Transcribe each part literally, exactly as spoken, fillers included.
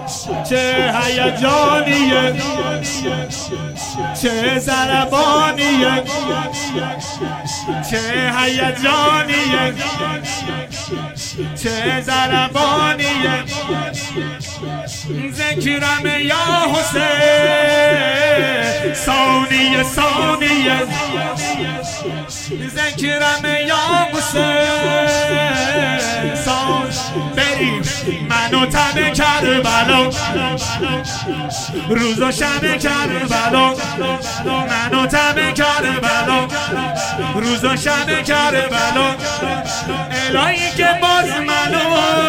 چه هیجانیه، چه ضربانیه، چه هیجانیه، چه ضربانیه. ذکرم یا حسین ثانیه ثانیه، ذکرم یا حسین ثانیه. بریم منو تب کربلا، روز و شب کربلا، منو تب کربلا، روز و شب کربلا. الهی که باز منو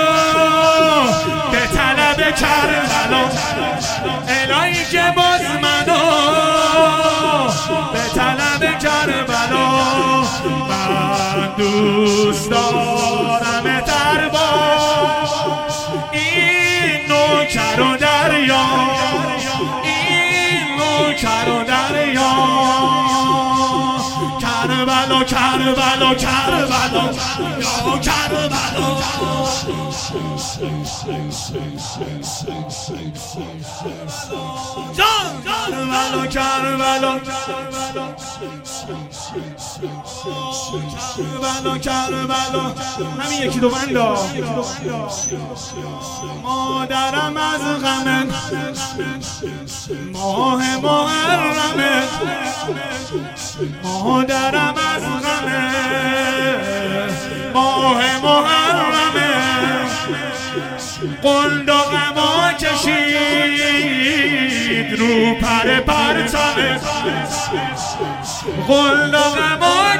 به طلب کربلا، الهی که باز منو به طلب کربلا. من دوست دارم دربا این نوکر و دریا، این نوکر و دریا. کربلا کربلا کربلا یا کربلا. جان کربلا کربلا کربلا کربلا. همین یکی دو بندا. مادرم از غم ماه محرمه، مادرم از غم ماه محرمه. قنداقما کشید رو پر پرچمه، قنداقما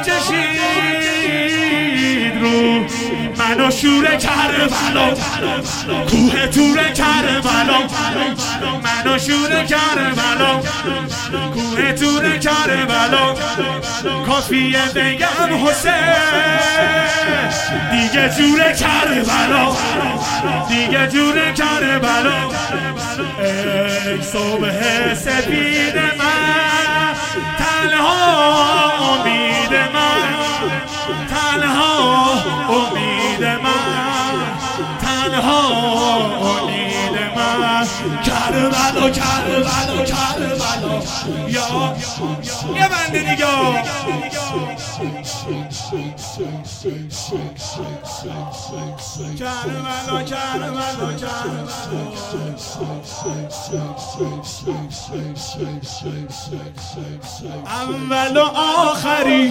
کشید رو منو شور کربلا، کوه تور کربلا، منو شور کربلا، کوه تور کربلا. کافیه بگم حسین دیگه جور کربلا، دیگه جور کربلا. ای صبح سپید من، تنها امید من، تنها امید من، تنها امید من. کربلا کربلا کربلا یا یه بنده دیگه. کربلا کربلا کربلا. اول و آخری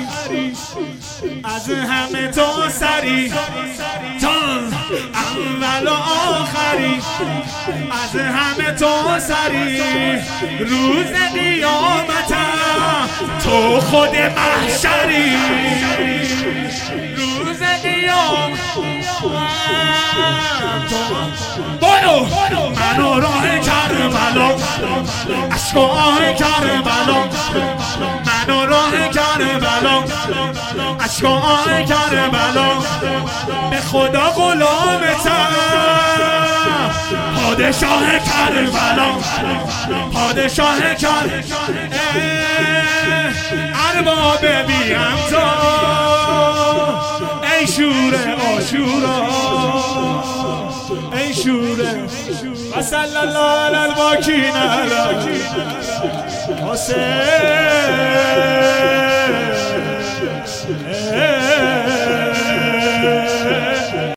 از همه تو سری، تان اول و آخری از همه تو سری. روز قیامتم تو خود محشری، روز قیامت برو منو راه کربلا، عشق و آه کربلا، منو راه کربلا، عشق و آه کربلا. به خدا غلامتم پادشاه کربلا، پادشاه کربلا. ارباب بیم تو ای شور آشورا، ای شور. و صلی الله علی الباکین علی حسین.